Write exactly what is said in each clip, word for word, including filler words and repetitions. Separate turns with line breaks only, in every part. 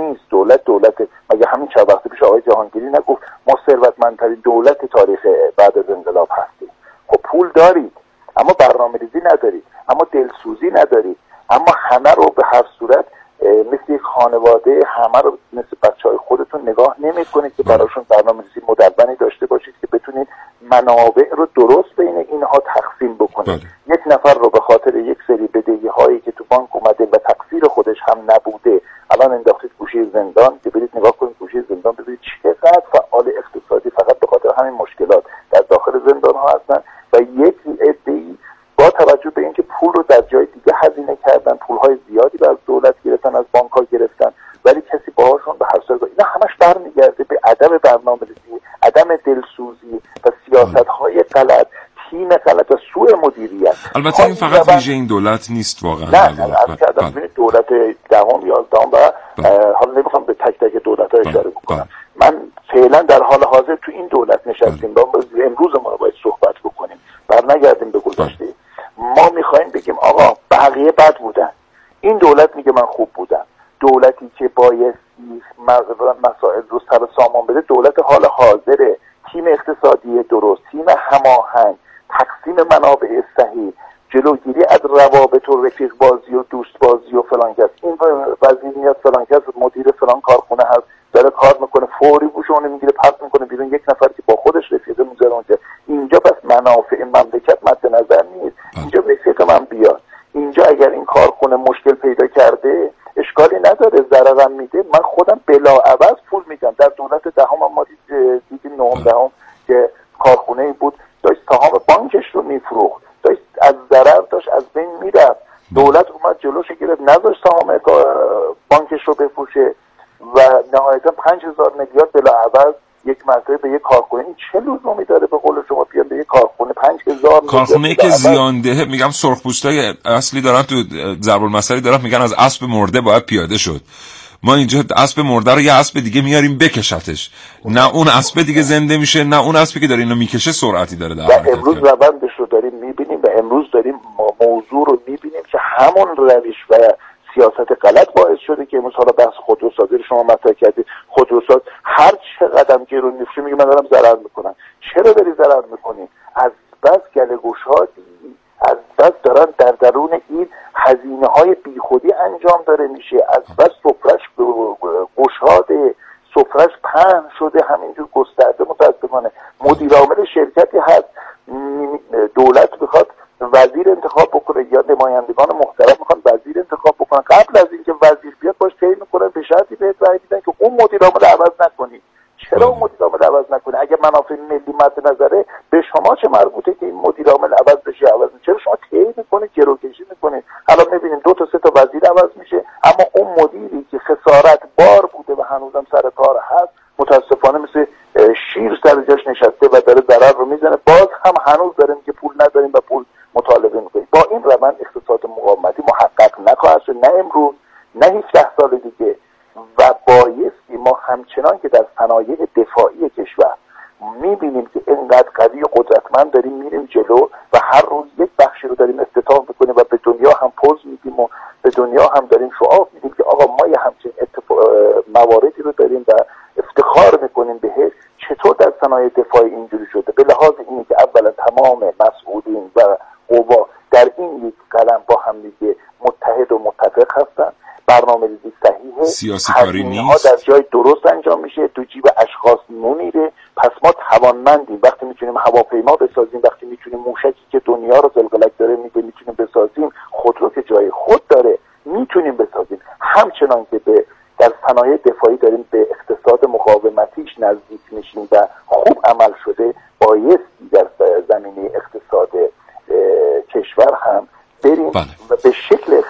نیست. دولت دولت مگه همین چند وقت پیش آقای جهانگیری نگفت ما ثروتمندترین دولت تاریخ بعد از انقلاب هستیم؟ خب پول دارید اما برنامه‌ریزی ندارید، اما دلسوزی ندارید، اما همه رو به هر صورت مثل یک خانواده همه رو مثل بچهای خودتون نگاه نمی‌کنید که براشون برنامه‌ریزی مدونی داشته باشید که بتونید منابع رو درست بین اینها تقسیم بکنید. یک نفر رو به خاطر یک سری بدهی‌هایی که تو بانک اومده و تقصیر خودش هم نبوده الان انداختید گوشه زندان که برید نگاه کنید گوشه زندان ببینید چقدر فعال اقتصادی فقط به خاطر همین مشکلات در داخل زندان ها هستن و یک عده‌ای با توجه به اینکه پول رو در جای دیگه هزینه کردن، پول‌های زیادی از دولت گرفتن، از بانک‌ها گرفتن، ولی کسی باهاشون به هر صورت اینا همش برمیگرده به عدم برنامه‌ریزی، عدم دلسوزی و سیاست‌های غلط، تیم غلط و سوء مدیریت.
البته این فقط ویژه این دولت نیست واقعا.
نه نه از کردم دولت دهم یازدهم و حالا نمیخوام به تک تک دولت‌ها اشاره بکنم. من فعلا در حال حاضر تو این دولت نشستیم و امروز ما رو باید صحبت بکنیم، برنگردیم به گذشته. ما میخوایم بگیم آقا بقیه بد بودن، این دولت میگه من خوب بودم. دولتی که بایستی مسائل رو سر سامان بده دولت حال حاضره، تیم اقتصادی درست، تیم هماهنگ، تقسیم منابع صحیح، جلوگیری از روابط و رفیق بازی و دوست بازی و فلان کس. این وزیر میاد فلان کس مدیر فلان کارخونه هست داره کار میکنه، فوری گوشونه میگیره پرت میکنه بیرون، یک نفر که با خودش رفیقه میذاره اونجا. اینجا پس منافع مملکت مد نظر نیست، اینجا رفیق من بیاد. اینجا اگر این کارخونه مشکل پیدا کرده اشکالی نداره، ضررم میده، من خودم بلاعوض پول میدم. در دولت دهم ما دیدیم نهم دهم که کارخونه بود داشت سهام بانکش رو میفروخت، داشت از ضرر داشت از بین میرفت، دولت اومد جلوش گرفت نذاشت سهام بانکش رو بفروشه و نهایتا پنج هزار میلیارد بلاعوض یک مرتبه به یک کارخونه. این چه لزومی داره به قول شما بیان به یک کارخونه پنج هزار
کارخونه که زیانده؟ میگم سرخپوستای اصلی دارن تو ضرب المثلی دارن میگن از اسب مرده باید پیاده شد. ما اینجا اسب مرده رو یه اسب دیگه میاریم بکشتش، نه اون اسب دیگه زنده میشه نه اون اسبی که داره اینو میکشه سرعتی داره در حرکت.
امروز روندش رو داریم میبینیم و امروز داریم موضوع رو میبینیم که همون روش و سیاست غلط باعث شده که امروز حالا بحث خودروسازی رو شما مطرح کردید. خودروساز هر چه قدم گیرون میفشه میگه من دارم ضرر میکنم. چرا داری ضرر میکنی؟ از بس گله‌گشادی، از بس دارن در درون این هزینه های بیخودی انجام داره میشه، از بس سفرش گشاده، سفرش پهن شده همینجور گسترده. متاسفانه مدیر عامل شرکتی هست دولت بخواد وزیر انتخاب بکنه یا نمایندگان محترم میخوان وزیر انتخاب بکنن، قبل از اینکه وزیر بیاد باش طی میکنن به شرطی بهت رأی میدن که اون مدیر عامل عوض نکنی. چرا اون مدیر عامل عوض نکنه؟ اگه منافع ملی مد نظره به شما چه مربوطه که این مدیر عامل عوض بشه عوض میشه؟ چرا شما طی میکنید گروکشی میکنید؟ الان میبینیم دو تا سه تا وزیر عوض میشه اما اون مدیری که خسارت بار بوده و هنوزم سر کار هست متاسفانه مثل شیر سر جاش نشسته و داره ضرر رو میزنه. باز هم هنوز داریم که پول نداریم و پول مطالبه میکنیم. با این روند اقتصاد مقاومتی محقق نخواهد شد، نه امروز نه هفده سال دیگه. و بایستی ما همچنان که در صنایع دفاعی کشور میبینیم که اینقدر قوی و قدرتمند داریم میریم جلو و هر روز یک بخشی رو داریم افتتاح میکنیم و به دنیا هم پوز میدیم و به دنیا هم داریم شعار میدیم که آقا ما یه همچین مواردی رو داریم و افتخار میکنیم بهش. چطور در صنایع دفاعی اینجوری شده؟ به لحاظ اینه که اولا تمام مسئولین و قوا در این یک قلم با هم دیگه متحد و متفق هستن، برنامه‌ریزی صحیحه،
سیاسی کاری نیست،
در جای درست انجام میشه، تو جیب اشخاص نمیره. پس ما توانمندیم وقتی میتونیم هواپیما بسازیم، وقتی میتونیم موشکی که دنیا رو زلزلک داره میده میتونیم بسازیم، خودرو که جای خود داره میتونیم بسازیم. همچنان که به در صنایع دفاعی داریم به اقتصاد مقاومتیش نزدیک میشیم و خوب عمل شده، بایستی در زمینه اقتصاد کشور هم بریم
بله.
و به شکل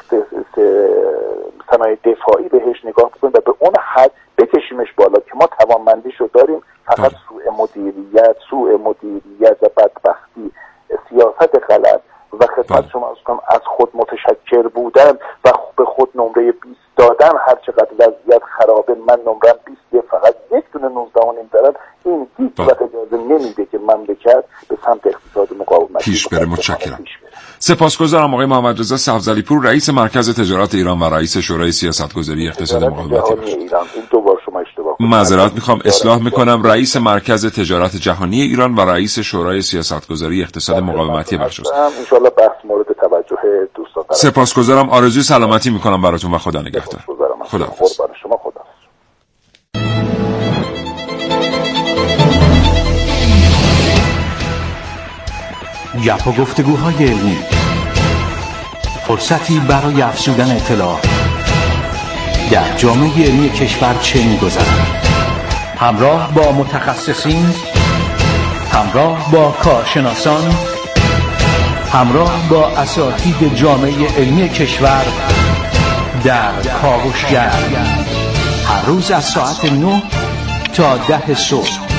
صنایع دفاعی بهش نگاه کنیم و به اون حد بکشیمش بالا که ما توانمندیشو داریم. فقط سوء مدیریت سوء مدیریت و بدبختی، سیاست غلط و خدمت شما از خود متشکر بودن و به خود نمره بیست دادن، هر چقدر وضعیت خرابه من نمرم بیست فقط یک دونه نوزده و نیم دارن، این هیچ وقت اجازه نمیده که مملکت به سمت اقتصاد مقاومتی
پیش بره. متشکرم. سپاسگزارم آقای محمد رضا سبزعلی پور، رئیس مرکز تجارت ایران و رئیس شورای سیاستگذاری اقتصاد مقاومتی.
ایران این دو بار شما اشتباه کردید.
معذرت میخوام، اصلاح میکنم، رئیس مرکز تجارت جهانی ایران و رئیس شورای سیاستگذاری اقتصاد مقاومتی بخش است.
ان شاء الله بحث مورد توجه دوستان.
سپاسگزارم، آرزوی سلامتی میکنم براتون و خدا نگهدار. خدا
قربان شما. خدا.
گپ و گفتگوهای علمی، فرصتی برای افزودن اطلاع در جامعه علمی کشور چه می‌گذرد. همراه با متخصصین، همراه با کارشناسان، همراه با اساتید جامعه علمی کشور در کاوشگر، هر روز از ساعت نه تا ده صبح.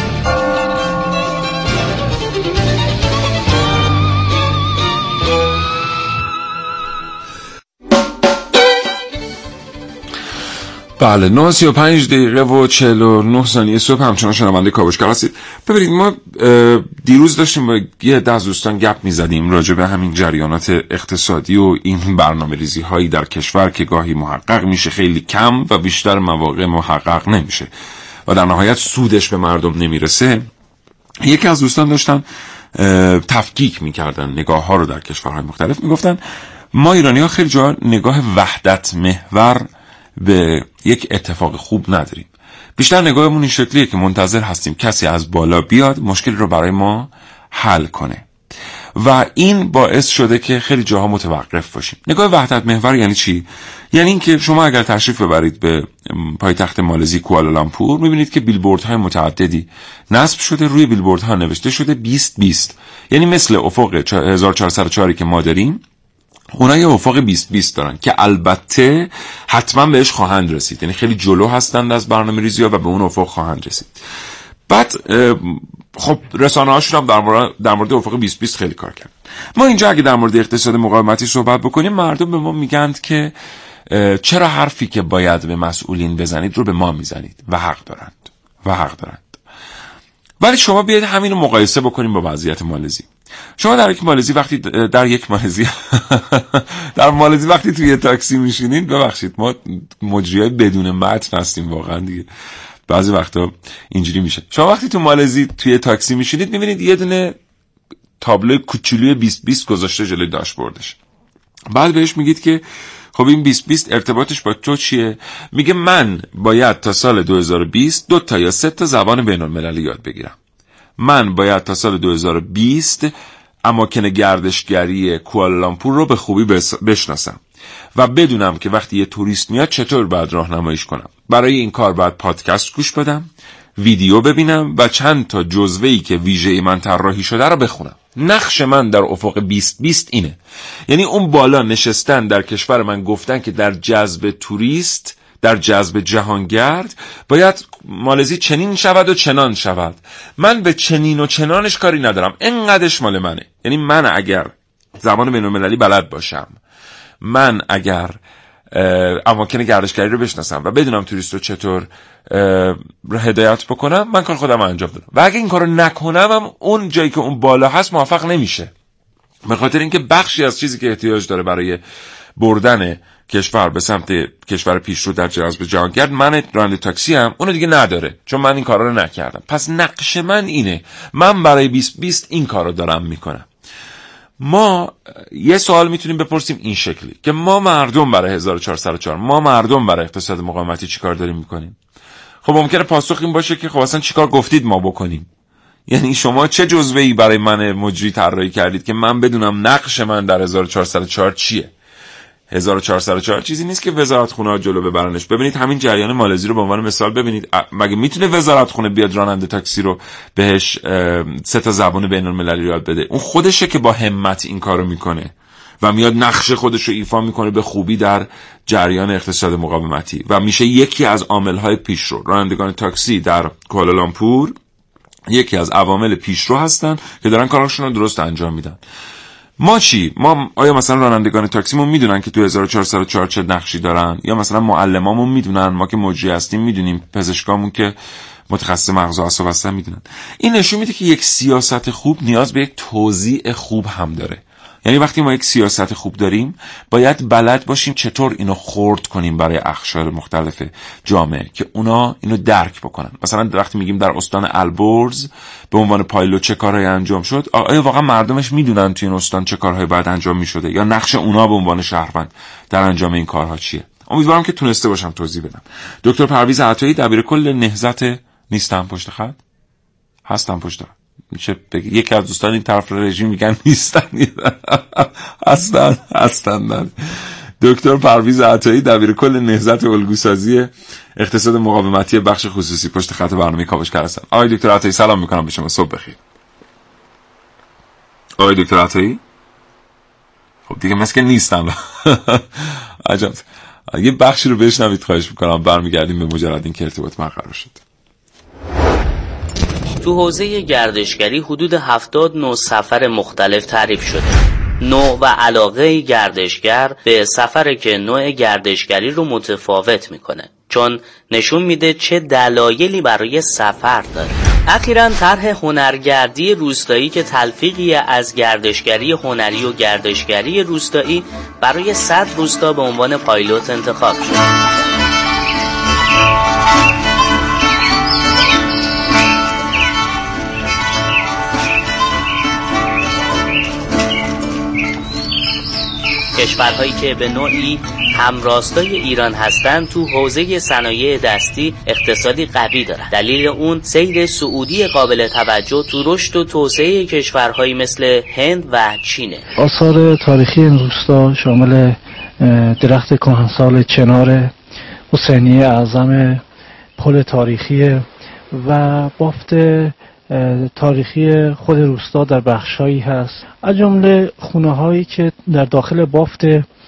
بله، نه سی و پنج دقیقه و چهل و نه ثانیه صبح همچنان شنونده کاوشگر هستید. ببینید، ما دیروز داشتیم با یه عده از دوستان گپ می‌زدیم راجع به همین جریانات اقتصادی و این برنامه‌ریزی هایی در کشور که گاهی محقق میشه خیلی کم و بیشتر مواقع محقق نمیشه و در نهایت سودش به مردم نمیرسه. یکی از دوستان داشتن تفکیک میکردن نگاه ها رو در کشورهای مختلف، میگفتن ما ایرانی ها خیلی جا نگاه وحدت محور به یک اتفاق خوب نداریم. بیشتر نگاهمون این شکلیه که منتظر هستیم کسی از بالا بیاد مشکل رو برای ما حل کنه و این باعث شده که خیلی جاها متوقف باشیم. نگاه وحدت محور یعنی چی؟ یعنی این که شما اگر تشریف ببرید به پایتخت مالزی کوالالامپور، میبینید که بیلبوردهای متعددی نصب شده، روی بیلبوردها نوشته شده بیست بیست، یعنی مثل افق هزار و چهارصد و چهار که ما داریم، اونا یه افق بیست بیست دارن که البته حتما بهش خواهند رسید، یعنی خیلی جلو هستند از برنامه ریزی ها و به اون افق خواهند رسید. بعد خب رسانه هاشون هم در مورد, در مورد افق بیست بیست خیلی کار کرد. ما اینجا اگه در مورد اقتصاد مقاومتی صحبت بکنیم، مردم به ما میگند که چرا حرفی که باید به مسئولین بزنید رو به ما میزنید و حق دارند و حق دارند. ولی شما بیاید همین رو مقایسه بکنیم با وضعیت مالزی. شما در یک مالزی وقتی در یک مالزی در مالزی وقتی توی تاکسی میشینین، ببخشید ما مجریای بدون متن هستیم واقعا دیگه، بعضی وقتا اینجوری میشه. شما وقتی تو مالزی توی تاکسی میشینید، میبینید یه دونه تابلو کوچولوی بیست بیست گذاشته جلوی داشبوردش. بعد بهش میگید که خب این بیست بیست ارتباطش با تو چیه؟ میگه من باید تا سال دو هزار و بیست دو تا یا سه تا زبان بین المللی یاد بگیرم. من باید تا سال دو هزار و بیست اماکن گردشگری کوالالامپور رو به خوبی بشناسم و بدونم که وقتی یه توریست میاد چطور باید راهنماییش کنم. برای این کار باید پادکست گوش بدم، ویدیو ببینم و چند تا جزوه‌ای که ویژه من طراحی شده رو بخونم. نقش من در افق بیست بیست اینه. یعنی اون بالا نشستن در کشور من گفتن که در جذب توریست، در جذب جهانگرد باید مالزی چنین شود و چنان شود. من به چنین و چنانش کاری ندارم، اینقدرش مال منه. یعنی من اگر زبان بین‌المللی بلد باشم، من اگر اماکن گردشگری رو بشناسم و بدونم توریست رو چطور هدایت بکنم، من کار خودم انجام بدم. و اگه این کارو نکنم، هم اون جایی که اون بالا هست موفق نمیشه، به خاطر اینکه بخشی از چیزی که احتیاج داره برای بردن کشور به سمت کشور پیشرو در جذب جهانگرد، من راننده تاکسی هم اونو دیگه نداره، چون من این کارا رو نکردم. پس نقش من اینه، من برای بیست بیست این کارو دارم میکنم. ما یه سوال میتونیم بپرسیم این شکلی که ما مردم برای هزار و چهارصد و چهار، ما مردم برای اقتصاد مقاومتی چیکار داریم میکنیم؟ خب ممکنه پاسخ این باشه که خب اصلا چیکار گفتید ما بکنیم؟ یعنی شما چه جزوه‌ای برای من مجری طراحی کردید که من بدونم نقش من در هزار و چهارصد و چهار چیه؟ هزار و چهارصد و چهار چیزی نیست که وزارتخونه ها جلو ببرنش. ببینید همین جریان مالزی رو به عنوان مثال ببینید. مگه میتونه وزارتخونه بیاد راننده تاکسی رو بهش سه تا زبان بین المللی یاد بده؟ اون خودشه که با همت این کارو میکنه و میاد نقش خودش رو ایفا میکنه به خوبی در جریان اقتصاد مقاومتی و میشه یکی از عامل‌های پیشرو. رانندگان تاکسی در کوالالامپور یکی از عوامل پیشرو هستن که دارن کاراشون رو درست انجام میدن. ما چی؟ ما آیا مثلا رانندگان تاکسیمون میدونن که تو هزار و چهارصد و چهار چه نقشی دارن؟ یا مثلا معلمامون میدونن؟ ما که مجری هستیم میدونیم، پزشکامون که متخصص مغز و اعصاب هستن میدونن. این نشون میده که یک سیاست خوب نیاز به یک توزیع خوب هم داره. یعنی وقتی ما یک سیاست خوب داریم باید بلد باشیم چطور اینو خرد کنیم برای اقشار مختلف جامعه که اونا اینو درک بکنن. مثلا وقتی میگیم در استان البرز به عنوان پایلوت چه کارهایی انجام شد، آیا واقعا مردمش میدونن توی این استان چه کارهایی باید انجام میشده یا نقش اونا به عنوان شهروند در انجام این کارها چیه؟ امیدوارم که تونسته باشم توضیح بدم. دکتر پرویز عطایی دبیرکل نهضت نیستم پشت خط؟ هستم پشت خط. میشه بگی یکی از دوستان این طرف رژیم میگن نیستن هستن هستن دکتر پرویز عطایی دبیرکل نهضت الگوسازی اقتصاد مقاومتی بخش خصوصی پشت خط برنامه کاوشگر هستن. آقای دکتر عطایی سلام میکنم به شما، صبح بخیر. آقای دکتر عطایی خب دیگه مثل که نیستن عجب. یه بخشی رو بشنوید خواهش میکنم، برمیگردیم به مجرد این که ارتباط برقرار شد.
تو حوزه گردشگری حدود هفتاد نوع سفر مختلف تعریف شده. نوع و علاقه گردشگر به سفر که نوع گردشگری رو متفاوت میکنه، چون نشون میده چه دلایلی برای سفر داره. اخیراً طرح هنرگردی روستایی که تلفیقی از گردشگری هنری و گردشگری روستایی برای صد روستا به عنوان پایلوت انتخاب شد. کشورهایی که به نوعی همراستای ایران هستند تو حوزه صنایع دستی اقتصادی قوی دارند. دلیل اون سیر سعودی قابل توجه تو رشد و توسعه کشورهایی مثل هند و چینه.
آثار تاریخی این روستا شامل درخت کهنسال چنار، حسینیه اعظم، پل تاریخی و بافت تاریخی خود روستا در بخشایی هست، از جمله خونه هایی که در داخل بافت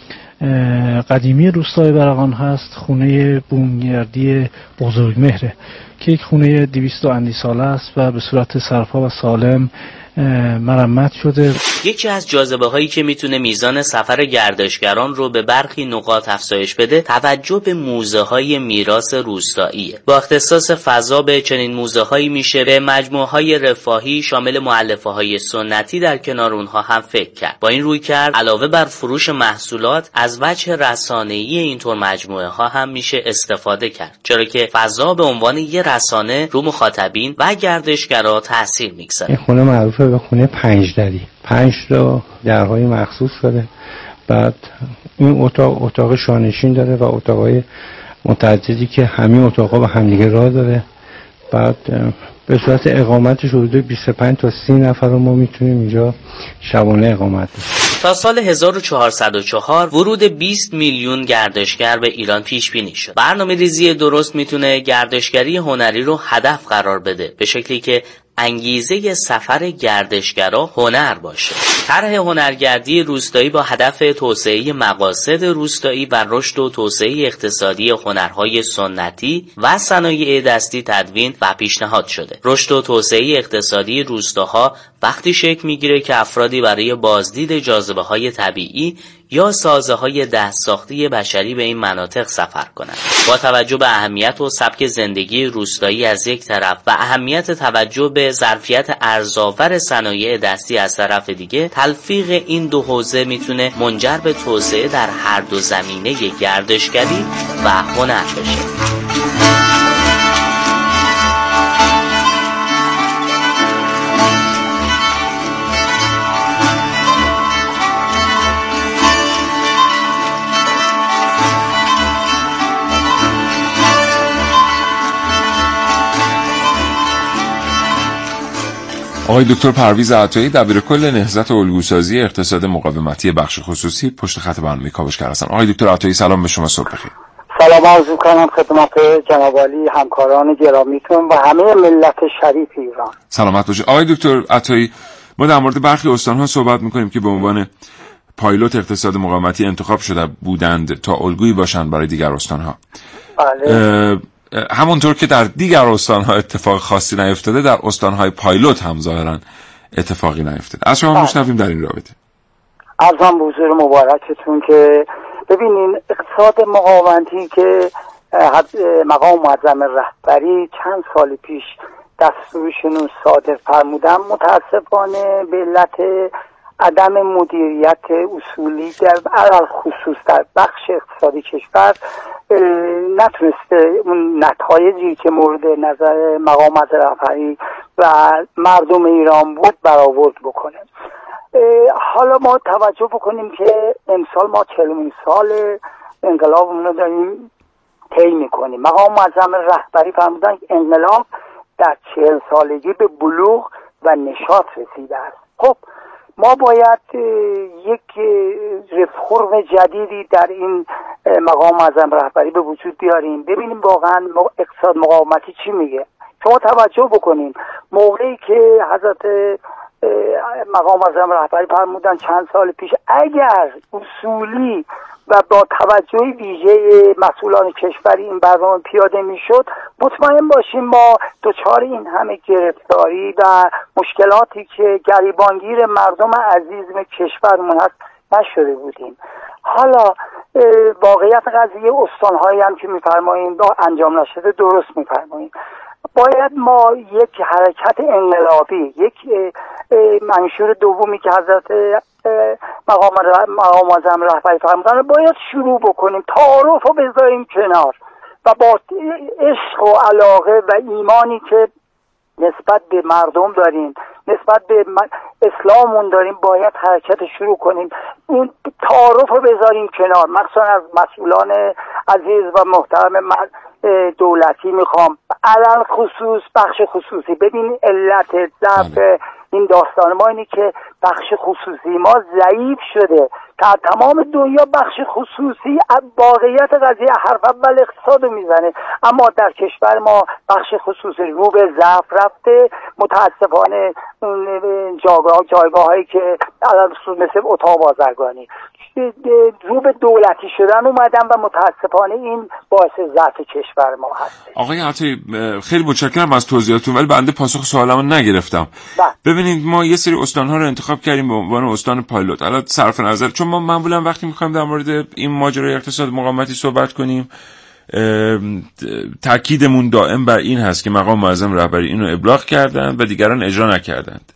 قدیمی روستای برقان هست. خونه بومگردی بزرگمهره که یک خونه دویست اندی ساله است و به صورت سرپا و سالم مرمت شده.
یکی از جاذبه هایی که میتونه میزان سفر گردشگران رو به برخی نقاط افزایش بده توجه به موزه های میراث روستاییه. با اختصاص فضا به چنین موزه هایی میشه به مجموعه های رفاهی شامل مؤلفه های سنتی در کنار اونها هم فکر کرد. با این روی کرد علاوه بر فروش محصولات از وجه رسانه‌ای اینطور مجموعه ها هم میشه استفاده کرد، چرا که فضا به عنوان یه رسانه رو مخاطبین و گردشگرا تاثیر میگذاره.
این خونه معروفه به خونه پنج دری، پنج تا درهای مخصوص داره. بعد این اتاق اتاق شانشین داره و اتاقای متعددی که همین اتاقا با همدیگه راه داره. بعد به صورت اقامتش حدود بیست و پنج تا سی نفر رو ما میتونیم اینجا شبانه اقامت داریم.
تا سال هزار و چهارصد و چهار ورود بیست میلیون گردشگر به ایران پیش بینی شد. برنامه ریزی درست میتونه گردشگری هنری رو هدف قرار بده به شکلی که انگیزه سفر گردشگرا هنر باشه. طرح هنرگردی روستایی با هدف توسعه مقاصد روستایی و رشد و توسعه اقتصادی هنرهای سنتی و صنایع دستی تدوین و پیشنهاد شده. رشد و توسعه اقتصادی روستاها وقتی شکل میگیره که افرادی برای بازدید جاذبه‌های طبیعی یا سازه‌های دستساختی بشری به این مناطق سفر کنند. با توجه به اهمیت و سبک زندگی روستایی از یک طرف و اهمیت توجه به ظرفیت ارزآور صنایع دستی از طرف دیگه، تلفیق این دو حوزه میتونه منجر به توسعه در هر دو زمینه گردشگری و هنر بشه.
آقای دکتر پرویز عطایی دبیرکل نهضت الگوسازی اقتصاد مقاومتی بخش خصوصی پشت خط برنامه کاوشگر هستن. آقای دکتر عطایی سلام به شما، صبح بخیر.
سلام عرض می‌کنم خدمت جناب عالی، همکاران گرامیتون و همه ملت شریف ایران.
سلامت باشید. آقای دکتر عطایی، ما در مورد برخی استان‌ها صحبت می‌کنیم که به عنوان پایلوت اقتصاد مقاومتی انتخاب شده بودند تا الگویی باشند برای دیگر استان‌ها.
بله.
همونطور که در دیگر استان‌ها اتفاق خاصی نیفتاده، در استان‌های پایلوت هم ظاهراً اتفاقی نیفتاده. از شما میشنویم در این رابطه.
عرضم به حضور مبارکتون که ببینین اقتصاد مقاومتی که مقام معظم رهبری چند سال پیش دستورشون صادر فرمودن، متاسفانه به علت عدم مدیریت اصولی در علل خصوص در بخش اقتصادی کشور نتونسته اون نتایجی که مورد نظر مقامات رهبری و مردم ایران بود برآورد بکنه. حالا ما توجه بکنیم که امسال ما چهلمین سال انقلابمون رو داریم طی میکنیم. مقام معظم رهبری فرمودن انقلاب در چهل سالگی به بلوغ و نشاط رسیده است. خب ما باید یک رفرم جدیدی در این مقام معظم رهبری به وجود بیاریم، ببینیم واقعا اقتصاد مقاومتی چی میگه. شما توجه بکنین موقعی که حضرت مقام معظم رهبری فرمودن چند سال پیش اگر اصولی و با توجه ویژه مسئولان کشوری این برنامه پیاده میشد، مطمئن باشیم ما دچار این همه گرفتاری و مشکلاتی که گریبانگیر مردم عزیز کشورمون هست نشده بودیم. حالا واقعیت قضیه استانهایی هم که میفرماییم با انجام نشده درست میفرماییم. باید ما یک حرکت انقلابی، یک منشور دومی که حضرت مقام مقام معظم رهبری فرمودن باید شروع بکنیم، تعارف رو بذاریم کنار و با عشق و علاقه و ایمانی که نسبت به مردم داریم، نسبت به اسلامون داریم، باید حرکت شروع کنیم. این تعارف رو بذاریم کنار. مخصوصا از مسئولان عزیز و محترم دولتی میخوام علل خصوص بخش خصوصی. ببین علت ضعف این داستان ما اینه که بخش خصوصی ما ضعیف شده. در تمام دنیا بخش خصوصی واقعیت قضیه حرف اول اقتصاد میزنه، اما در کشور ما بخش خصوصی رو به ضعف رفته. متاسفانه جایگاه جایگاه هایی که علل خصوص مثل اتاق بازرگانی رو به دولتی شدن اومدن و متاسفانه این باعث ضعف کشور ما هست.
آقای عطایی خیلی متشکرم از توضیحاتتون، ولی بنده پاسخ سوالمو نگرفتم. ببینید ما یه سری استان‌ها رو انتخاب کردیم به عنوان استان پایلوت. الان صرف نظر چون ما معمولا وقتی می‌خوایم در مورد این ماجرای اقتصاد مقاومتی صحبت کنیم تاکیدمون دائم بر این هست که مقام معظم رهبری اینو ابلاغ کردند و دیگران اجرا نکردند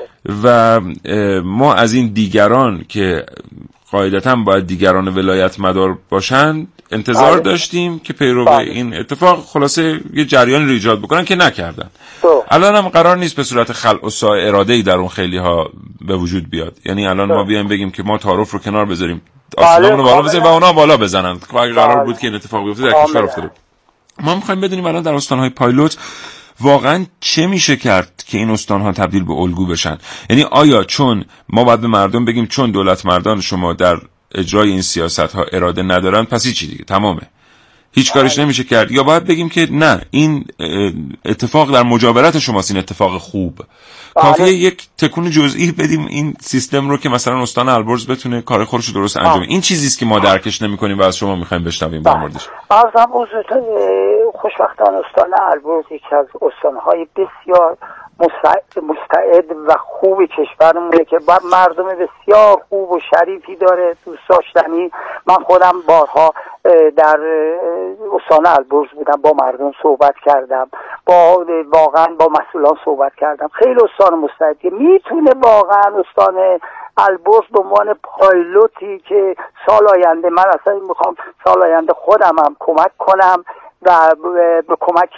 و ما از این دیگران که قاعدتاً باید دیگران ولایت مدار باشند انتظار آره. داشتیم که پیرو به این اتفاق خلاصه یه جریانی رو ایجاد بکنن که نکردن. الان هم قرار نیست به صورت خلق و ساء اراده‌ای در اون خیلی ها به وجود بیاد. یعنی الان ما بیایم بگیم که ما تعارف رو کنار بذاریم، آسمون رو بالا بزنیم و اونا بالا بزنن. اگه قرار بود که این اتفاق بیفته در کشور افتاده. ما می‌خوایم بدونیم الان در استان‌های پایلوت واقعا چه میشه کرد که این استان‌ها تبدیل به الگو بشن؟ یعنی آیا چون ما باید به مردم بگیم چون دولت مردان شما در اجرای این سیاست‌ها اراده ندارن پس چی دیگه تمامه هیچ کارش نمیشه کرد، یا باید بگیم که نه این اتفاق در مجاورت شماست، این اتفاق خوب کافیه یک تکون جزئی بدیم این سیستم رو که مثلا استان البرز بتونه کار خودش رو درست انجام. این چیزی است که ما درکش نمی‌کنیم و از شما می‌خوایم بشنویم در موردش.
عرضم حضورتون خوشبختانه استان البرز یکی از استان‌های بسیار مستعد و خوب کشورمونه که با مردم بسیار خوب و شریفی داره، دوست داشتنی. من خودم بارها در استان البرز بودم، با مردم صحبت کردم، با واقعا با مسئولان صحبت کردم. خیلی استان مستعدی میتونه واقعا استان البرز به عنوان پایلوتی که سال آینده من اصلا میخوام سال آینده خودم هم کمک کنم و به کمک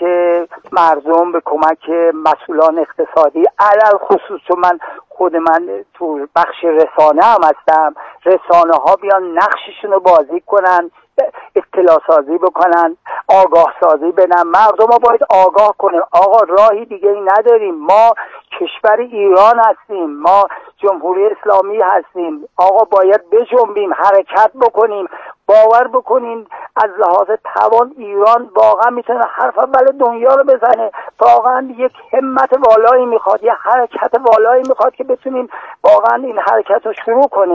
مردم، به کمک مسئولان اقتصادی علل خصوص، چون من خود من تو بخش رسانه هم هستم، رسانه ها بیان نقششون رو بازی کنن، اطلاع سازی بکنن، آگاه سازی بدن. مردم ها باید آگاه کنیم آقا راهی دیگه ای نداریم، ما کشور ایران هستیم، ما جمهوری اسلامی هستیم، آقا باید بجنبیم، حرکت بکنیم. باور بکنین از لحاظ توان ایران واقعا میتونه حرف اول دنیا رو بزنه. واقعا یک همت والایی میخواد، یک حرکت والایی میخواد که بتونیم واقعا این حرکت رو شروع کنیم.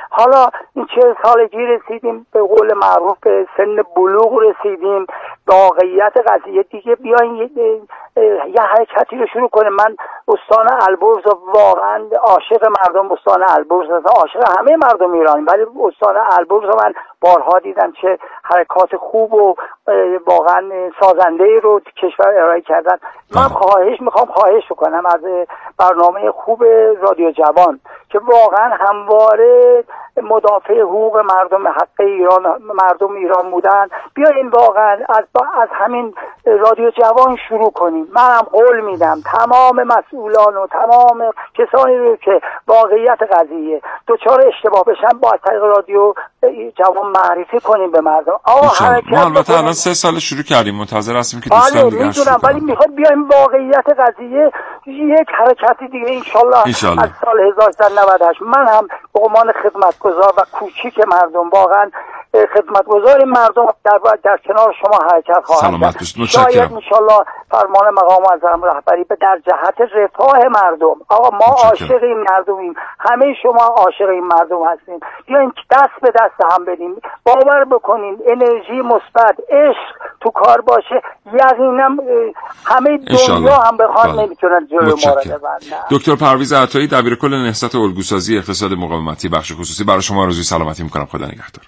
حالا این چهل سالگی رسیدیم، به قول معروف به سن بلوغ رسیدیم، واقعیت قضیه دیگه بیاین یه, یه حرکتی رو شروع کنیم. من استان البرز واقعا عاشق مردم استان البرز هستم، عاشق همه مردم ایرانی، ولی استان البرز رو من بارها دیدم چه حرکات خوب و واقعا سازنده رو کشور ارائه کردن. من خواهش میخوام خواهش کنم از برنامه خوب رادیو جوان که واقعا همواره مدافع حقوق مردم، حق ایران، مردم ایران بودن، بیاین واقعا از از همین رادیو جوان شروع کنیم. منم قول میدم تمام مسئولان و تمام کسانی رو که واقعیت قضیه دوچار اشتباه بشن با از طریق رادیو جوان معرفی کنیم به مردم. آقا حرکت
ما البته الان سه سال شروع کردیم، منتظر هستیم که دوستان
بله
دیگه
میدونم، ولی میخواد بیایم واقعیت قضیه یک حرکتی دیگه انشالله از سال هزار و سیصد و نود و هشت من هم به عنوان خدمتگزار و کوچیک مردم واقعا خدمتگزار مردم در در کنار شما حرکت خواهم کرد. شاید انشالله فرمان مقام معظم رهبری به در جهت رفاه مردم. آقا ما عاشق این مردمیم، همه شما عاشق این مردم هستین، بیاین دست به دست هم بدیم. باور بکنین انرژی مثبت، عشق تو کار باشه، یقینا همه دنیا هم بخواد نمیتونن جلوی ما رو ببندن.
دکتر پرویز عطایی، دبیرکل نهضت الگوسازی اقتصاد مقاومتی بخش خصوصی، برای شما آرزوی سلامتی میکنم. خدا نگهدار.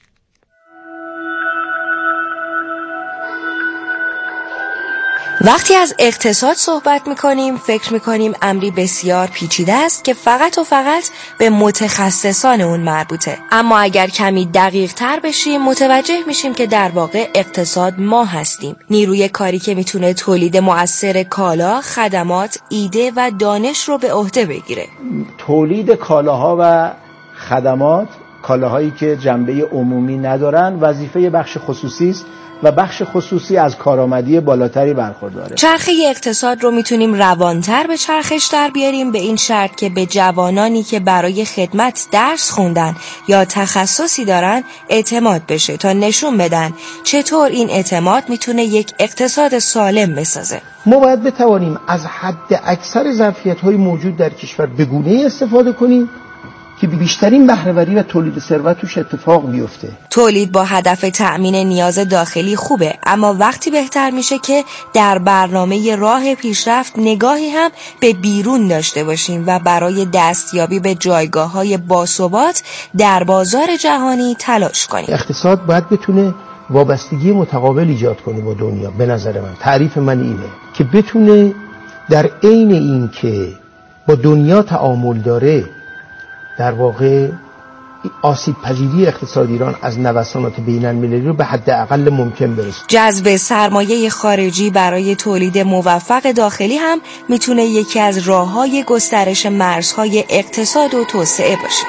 وقتی از اقتصاد صحبت میکنیم فکر میکنیم امری بسیار پیچیده است که فقط و فقط به متخصصان اون مربوطه، اما اگر کمی دقیق تر بشیم متوجه میشیم که در واقع اقتصاد ما هستیم، نیروی کاری که میتونه تولید مؤثر کالا، خدمات، ایده و دانش رو به عهده بگیره.
تولید کالاها و خدمات، کالاهایی که جنبه عمومی ندارن، وظیفه بخش خصوصی است و بخش خصوصی از کارآمدی بالاتری برخورداره.
چرخه اقتصاد رو میتونیم روانتر به چرخش در بیاریم به این شرط که به جوانانی که برای خدمت درس خوندن یا تخصصی دارن اعتماد بشه تا نشون بدن چطور این اعتماد میتونه یک اقتصاد سالم بسازه.
ما باید بتوانیم از حد اکثر ظرفیت‌های موجود در کشور به گونه‌ای استفاده کنیم که بیشترین بهره‌وری و تولید ثروت توش اتفاق بیفته.
تولید با هدف تأمین نیاز داخلی خوبه، اما وقتی بهتر میشه که در برنامه راه پیشرفت نگاهی هم به بیرون داشته باشیم و برای دستیابی به جایگاه‌های باثبات در بازار جهانی تلاش کنیم.
اقتصاد باید بتونه وابستگی متقابل ایجاد کنه با دنیا. به نظر من تعریف من اینه که بتونه در عین این که با دنیا تعامل داره در واقع آسیب پذیری اقتصاد ایران از نوسانات بین المللی رو به حد اقل ممکن برسونه.
جذب سرمایه خارجی برای تولید موفق داخلی هم میتونه یکی از راه‌های گسترش مرزهای اقتصاد و توسعه باشه.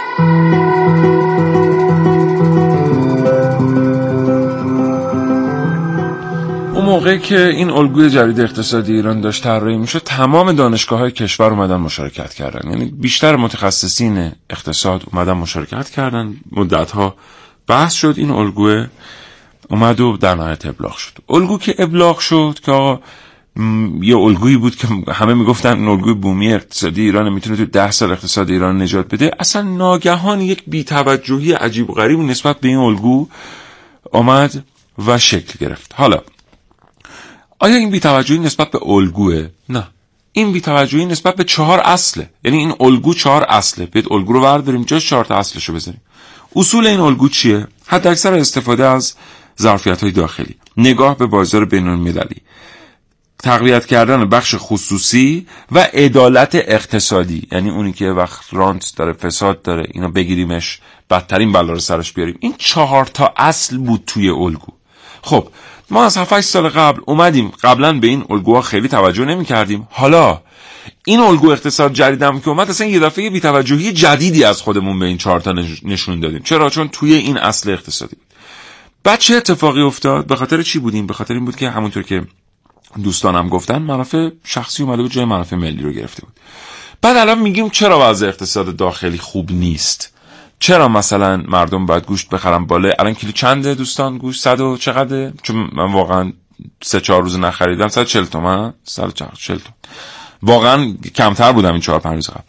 موقعی که این الگوی جدید اقتصادی ایران داشت طراحی میشد تمام دانشگاه‌های کشور اومدن مشارکت کردن، یعنی بیشتر متخصصین اقتصاد اومدن مشارکت کردن، مدت‌ها بحث شد، این الگو اومد و در نهایت ابلاغ شد. الگو که ابلاغ شد که آقا یه الگویی بود که همه میگفتن این الگوی بومی اقتصادی ایران میتونه تو ده سال اقتصاد ایران نجات بده، اصلا ناگهان یک بی‌توجهی عجیب و غریب نسبت به این الگو اومد و شکل گرفت. حالا آیا این بی‌توجهی نسبت به الگوه؟ نه، این بی‌توجهی نسبت به چهار اصله. یعنی این الگو چهار اصله، بیت الگو رو برداریم جاش چهار تا اصلشو بذاریم. اصول این الگو چیه؟ حداکثر استفاده از ظرفیت‌های داخلی، نگاه به بازار بین‌المللی، تقویت کردن بخش خصوصی و عدالت اقتصادی، یعنی اونی که وقت رانت داره، فساد داره، اینو بگیریمش، بدترین بلا رو سرش بیاریم. این چهار تا اصل بود توی الگو. خب ما از هفت هشت سال قبل اومدیم، قبلا به این الگوها خیلی توجه نمی کردیم، حالا این الگو اقتصاد جدیدم که اومد اصلا یه دفعه بی‌توجهی جدیدی از خودمون به این چهار تا نشون دادیم. چرا؟ چون توی این اصل اقتصادی بود. بعد چه اتفاقی افتاد؟ به خاطر چی بودیم؟ به خاطر این بود که همونطور که دوستانم گفتن منافع شخصی اومده بود جای منافع ملی رو گرفته بود. بعد الان میگیم چرا وضع اقتصاد داخلی خوب نیست؟ چرا مثلا مردم باید گوشت بخرن بالا؟ الان کیلو چنده دوستان گوشت؟ صد و چقدره؟ چون من واقعا سه چهار روز نخریدم، صد و چهل تومن، صد و چهل تومن. واقعا کمتر بودم این چهار پنج روز قبل.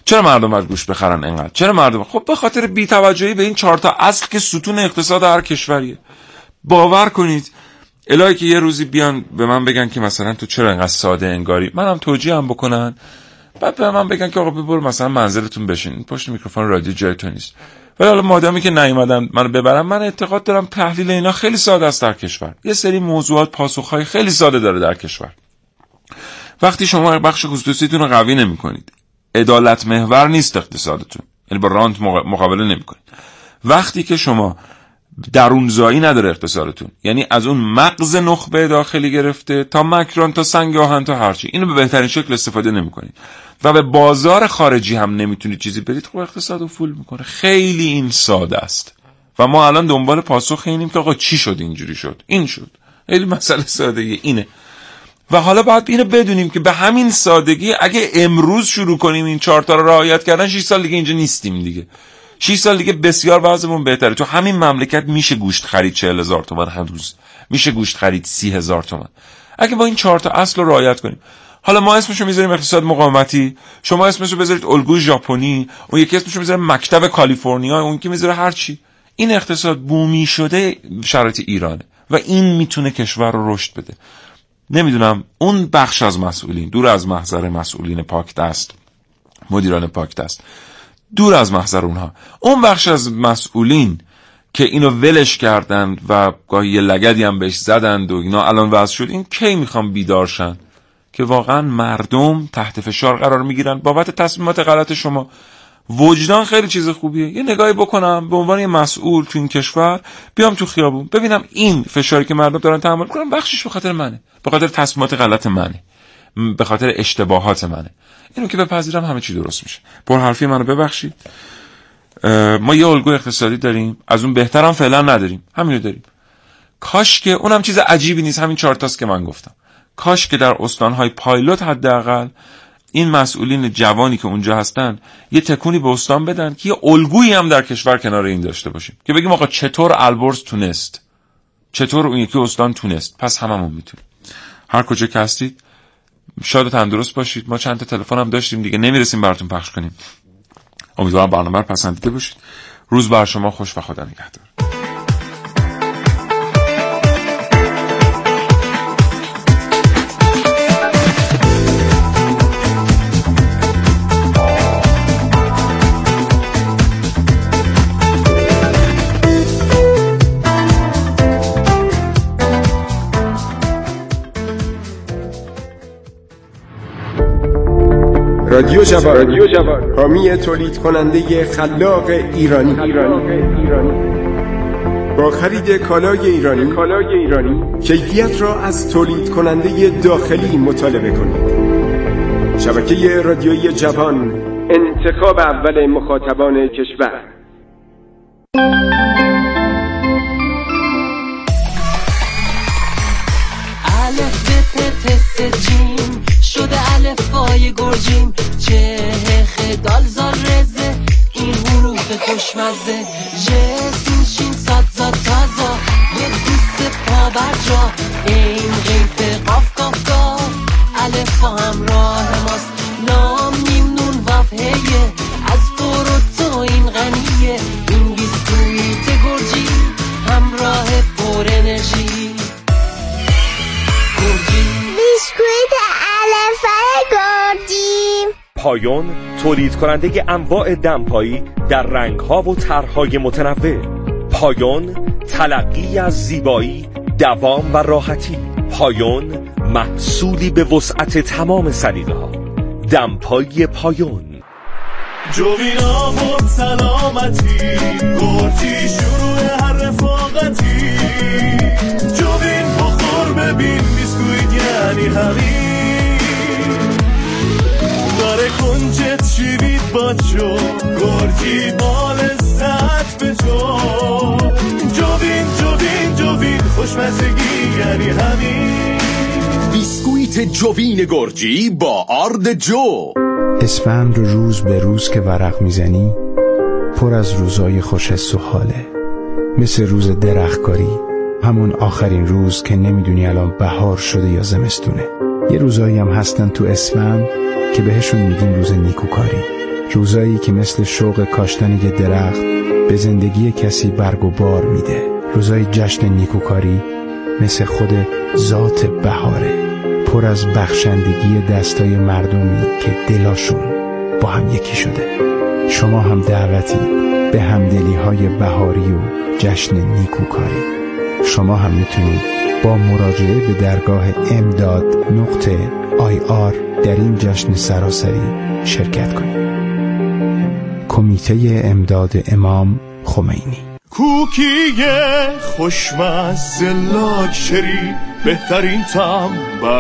چرا مردم باید گوشت بخرن اینقدر؟ چرا مردم؟ خب به خاطر بی‌توجهی به این چهار تا اصل که ستون اقتصاد هر کشوریه. باور کنید الهی که یه روزی بیان به من بگن که مثلا تو چرا اینقدر ساده انگاری، منم توجیه هم بکنن، بعد به من بگن که آقا ببر مثلا منزلتون بشین، پشت میکروفون رادیو جایتون نیست. ولی حالا مادامی که نیومدن منو ببرن، من اعتقاد دارم تحلیل اینا خیلی ساده است در کشور. یه سری موضوعات پاسخهای خیلی ساده داره در کشور. وقتی شما بخش خصوصیتون رو قوی نمی‌کنید، عدالت محور نیست اقتصادتون، یعنی با رانت مقابله نمی‌کنید. وقتی که شما درونزایی نداره اقتصادتون، یعنی از اون مغز نخبه داخلی گرفته تا مکران تا سنگ آهن تا هرچی، اینو به بهترین شکل استفاده نمی‌کنید و به بازار خارجی هم نمیتونید چیزی بدید، خب اقتصادو فول میکنه. خیلی این ساده است و ما الان دنبال پاسخ اینیم که آقا چی شد اینجوری شد، این شد. خیلی مسئله سادگی اینه و حالا باید اینو بدونیم که به همین سادگی اگه امروز شروع کنیم این چهار تا رو رعایت کردن، شش سال دیگه اینجا نیستیم دیگه. شش سال دیگه بسیار وضعمون بهتره. تو همین مملکت میشه گوشت خرید چهل هزار تومان هر روز، میشه گوشت خرید سی هزار تومان اگه با این چهار تا اصل رو رعایت کنیم. حالا ما اسمشو میذاریم اقتصاد مقاومتی، شما اسمشو بذارید الگوی ژاپنی، اون یکی اسمشو میذاره مکتب کالیفرنیا، اون یکی میذاره هر چی. این اقتصاد بومی شده شرایط ایرانه و این میتونه کشور رو رشد بده. نمیدونم اون بخش از مسئولین، دور از محضر مسئولین پاک دست، مدیران پاک دست، دور از محضر اونها، اون بخش از مسئولین که اینو ولش کردند و گاهی یه لگدی هم بهش زدند و اینا الان وضع شد، این کی میخوام بیدار شن که واقعا مردم تحت فشار قرار میگیرن بابت تصمیمات غلط شما. وجدان خیلی چیز خوبیه. یه نگاهی بکنم به عنوان یه مسئول تو این کشور، بیام تو خیابون ببینم این فشاری که مردم دارن تحمل کنن بخشش به خاطر منه، به خاطر تصمیمات غلط منه، به خاطر اشتباهات منه. اینو که بپذیرم همه چی درست میشه. پر حرفی منو ببخشید. ما یه الگوی اقتصادی داریم، از اون بهترم فعلا نداریم، همینو داریم. کاش که اونم چیز عجیبی نیست، همین چهار تاست که من گفتم. کاش که در استانهای پایلوت حداقل این مسئولین جوانی که اونجا هستن یه تکونی به استان بدن که یه الگویی هم در کشور کنار این داشته باشیم که بگیم آقا چطور البرز تونست، چطور اون یکی استان تونست، پس هممون میتونیم. هر کجا که هستید شاد و تندرست باشید. ما چند تا تلفن هم داشتیم دیگه نمیرسیم براتون پخش کنیم. امیدوارم برنامه رو پسندیده باشید. روز بر شما خوش و خدا نگهدار.
رادیو جوان، رادیو جوان، حامی تولید کننده خلاق ایرانی. ایرانی. با خرید کالای ایرانی، کالای ایرانی، کیفیت را از تولید کننده داخلی مطالبه کنید. شبکه رادیویی جوان، انتخاب اول مخاطبان کشور.
الف ب ت س جیم شده الفبای گرجیم، چه خدال زار رزه این حروف خوشمزه، ژ سین شین صاد زاد تازا یه دوست پا بر جا، این غیف قاف قاف قاف الفا همراه ماست، لام نیم نون واف هیه از پر و تو این غنیه، این بیسکویت گرجی همراه پر انرژی.
بیسکویت الفای گرجی.
پایون تولید کننده انواع دمپایی در رنگ‌ها و طرح‌های متنوع. پایون تلقی از زیبایی، دوام و راحتی. پایون محصولی به وسعت تمام سلیقه‌ها. دمپایی پایون.
جوینا بود سلامتی، گرجی شروع هر رفاقتی، جوین بخور ببین بیسکویت یعنی همین، داره کنجت شیوید بچو، گرجی با لذت بجو، جوین جوین جوین خوشمزگی یعنی همین.
بیسکویت جوین گرجی با آرد جو.
اسفند رو روز به روز که ورق میزنی پر از روزای خوش حس و حاله، مثل روز درختکاری، همون آخرین روز که نمیدونی الان بهار شده یا زمستونه. یه روزایی هم هستن تو اسفند که بهشون میگیم روز نیکوکاری، روزایی که مثل شوق کاشتن یه درخت به زندگی کسی برگ و بار میده. روزای جشن نیکوکاری مثل خود ذات بهاره، پر از بخشندگی دستای مردمی که دلاشون با هم یکی شده. شما هم دعوتی به همدلی های بهاری و جشن نیکوکاری. شما هم میتونید با مراجعه به درگاه امداد نقطه آی آر در این جشن سراسری شرکت کنید. کمیته امداد امام خمینی.
کوکی خوشمزه لاکچری بهترین طعم